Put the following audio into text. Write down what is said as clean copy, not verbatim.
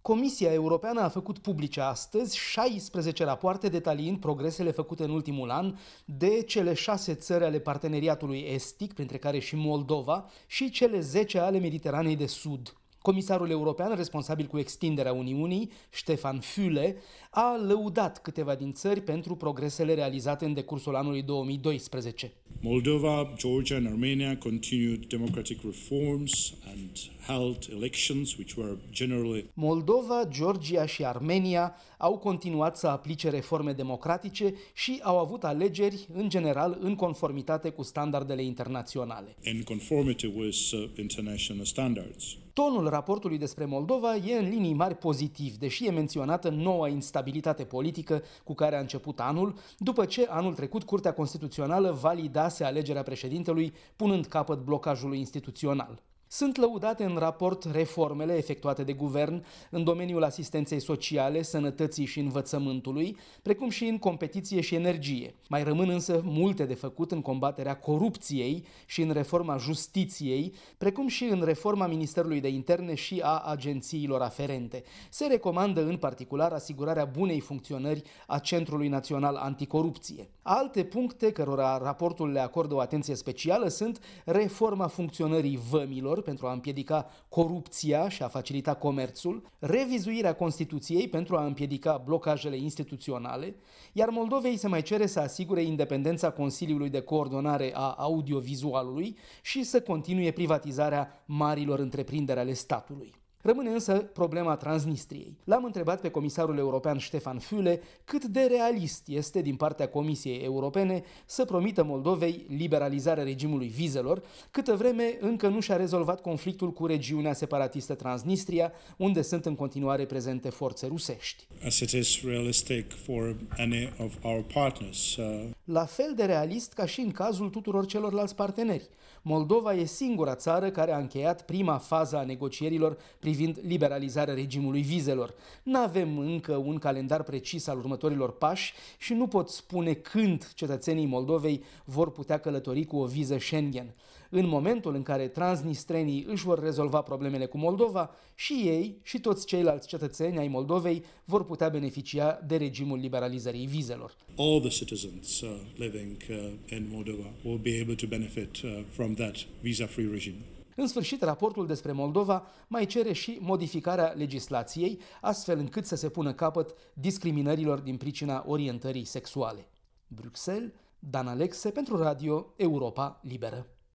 Comisia Europeană a făcut publice astăzi 16 rapoarte detaliind progresele făcute în ultimul an de cele 6 țări ale parteneriatului estic, printre care și Moldova, și cele 10 ale Mediteranei de Sud. Comisarul european responsabil cu extinderea Uniunii, Stefan Füle, a lăudat câteva din țări pentru progresele realizate în decursul anului 2012. Moldova, Georgia and Armenia continued democratic reforms and held elections which were generally. Moldova, Georgia și Armenia au continuat să aplice reforme democratice și au avut alegeri în general în conformitate cu standardele internaționale. In conformity with international standards. Tonul raportului despre Moldova e în linii mari pozitiv, deși e menționată noua instabilitate politică cu care a început anul, după ce anul trecut Curtea Constituțională validase alegerea președintelui, punând capăt blocajului instituțional. Sunt lăudate în raport reformele efectuate de guvern în domeniul asistenței sociale, sănătății și învățământului, precum și în competiție și energie. Mai rămân însă multe de făcut în combaterea corupției și în reforma justiției, precum și în reforma Ministerului de Interne și a agențiilor aferente. Se recomandă în particular asigurarea bunei funcționări a Centrului Național Anticorupție. Alte puncte cărora raportul le acordă o atenție specială sunt reforma funcționării vămilor pentru a împiedica corupția și a facilita comerțul, revizuirea Constituției pentru a împiedica blocajele instituționale, iar Moldovei se mai cere să asigure independența Consiliului de Coordonare a Audiovizualului și să continue privatizarea marilor întreprinderi ale statului. Rămâne însă problema Transnistriei. L-am întrebat pe comisarul european Stefan Füle cât de realist este din partea Comisiei Europene să promită Moldovei liberalizarea regimului vizelor, câtă vreme încă nu și-a rezolvat conflictul cu regiunea separatistă Transnistria, unde sunt în continuare prezente forțe rusești. As it is realistic for any of our partners. La fel de realist ca și în cazul tuturor celorlalți parteneri. Moldova e singura țară care a încheiat prima fază a negocierilor privind liberalizarea regimului vizelor. N-avem încă un calendar precis al următorilor pași și nu pot spune când cetățenii Moldovei vor putea călători cu o viză Schengen. În momentul în care transnistrenii își vor rezolva problemele cu Moldova, și ei și toți ceilalți cetățeni ai Moldovei vor putea beneficia de regimul liberalizării vizelor. All the citizens living in Moldova will be able to benefit from that visa-free regime. În sfârșit, raportul despre Moldova mai cere și modificarea legislației, astfel încât să se pună capăt discriminărilor din pricina orientării sexuale. Bruxelles, Dan Alexe pentru Radio Europa Liberă.